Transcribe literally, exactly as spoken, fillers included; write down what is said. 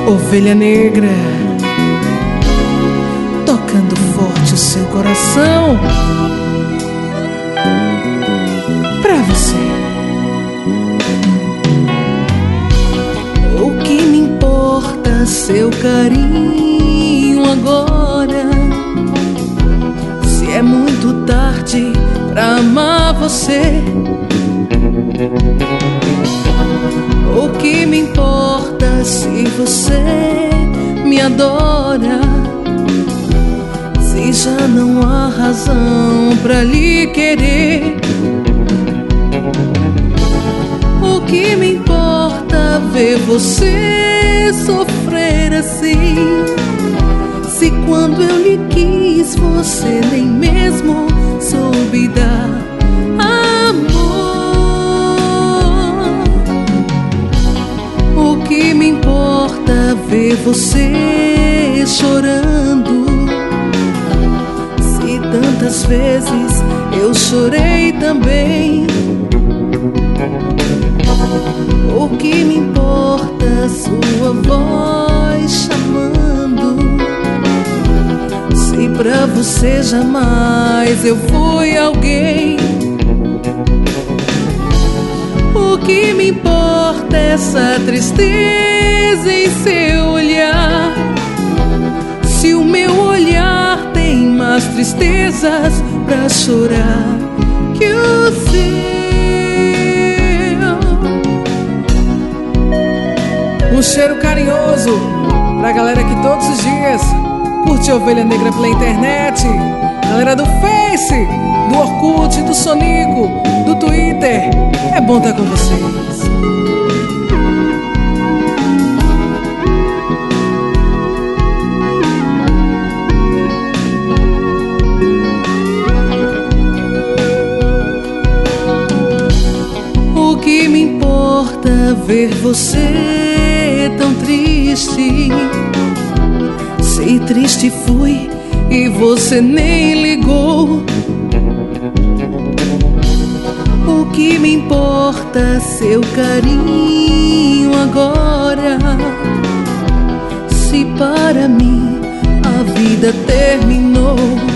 Ovelha negra, tocando forte o seu coração, pra você. O que me importa seu carinho agora, se é muito tarde pra amar você? O que me importa se você me adora, se já não há razão pra lhe querer? O que me importa ver você sofrer assim, se quando eu lhe quis você nem mesmo soube dar amor? O que me importa ver você chorando, se tantas vezes eu chorei também? O que me importa sua voz chamando, se pra você jamais eu fui alguém? O que me importa essa tristeza em seu olhar, se o meu olhar tem mais tristezas pra chorar que o seu? Um cheiro carinhoso pra galera que todos os dias curte Ovelha Negra pela internet, galera do Face, do Orkut, do Sonico, do Twitter. É bom estar com vocês. O que me importa ver você tão triste, se triste fui e você nem ligou? O que me importa seu carinho agora, se para mim a vida terminou?